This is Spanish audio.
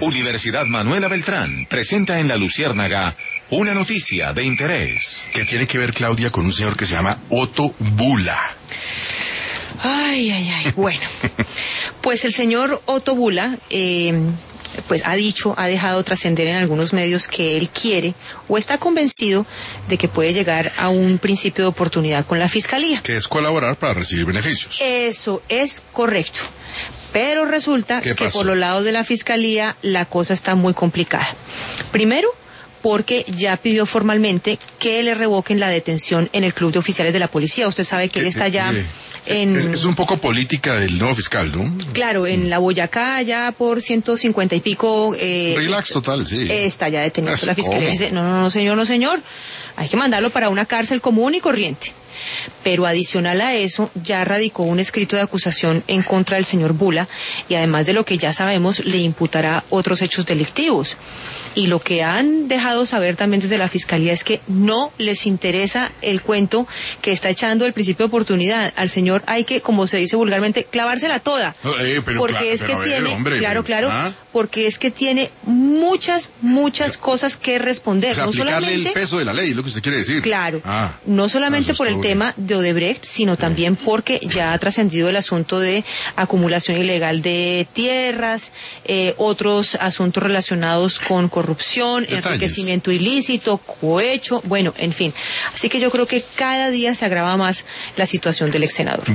Universidad Manuela Beltrán presenta en La Luciérnaga una noticia de interés. ¿Qué tiene que ver, Claudia, con un señor que se llama Otto Bula? Bueno, pues el señor Otto Bula, pues ha dejado trascender en algunos medios que él quiere o está convencido de que puede llegar a un principio de oportunidad con la Fiscalía. Que es colaborar para recibir beneficios. Eso es correcto. Pero resulta que por los lados de la Fiscalía la cosa está muy complicada. Primero, porque ya pidió formalmente que le revoquen la detención en el Club de Oficiales de la Policía. Usted sabe que él está ya en... Es un poco política del nuevo fiscal, ¿no? Claro, en la Boyacá, ya por 150 y pico... Relax total, sí. Está ya detenido. La Fiscalía dice, no, señor. Hay que mandarlo para una cárcel común y corriente. Pero adicional a eso, ya radicó un escrito de acusación en contra del señor Bula y además de lo que ya sabemos, le imputará otros hechos delictivos. Y lo que han dejado saber también desde la Fiscalía es que no les interesa el cuento que está echando el principio de oportunidad. Al señor hay que, como se dice vulgarmente, clavársela toda. Porque es que tiene muchas cosas que responder. O sea, no aplicarle solamente el peso de la ley, es lo que usted quiere decir. Claro, no solamente por el tema de Odebrecht, sino también porque ya ha trascendido el asunto de acumulación ilegal de tierras, otros asuntos relacionados con corrupción, enriquecimiento ilícito, cohecho, bueno, en fin. Así que yo creo que cada día se agrava más la situación del ex senador.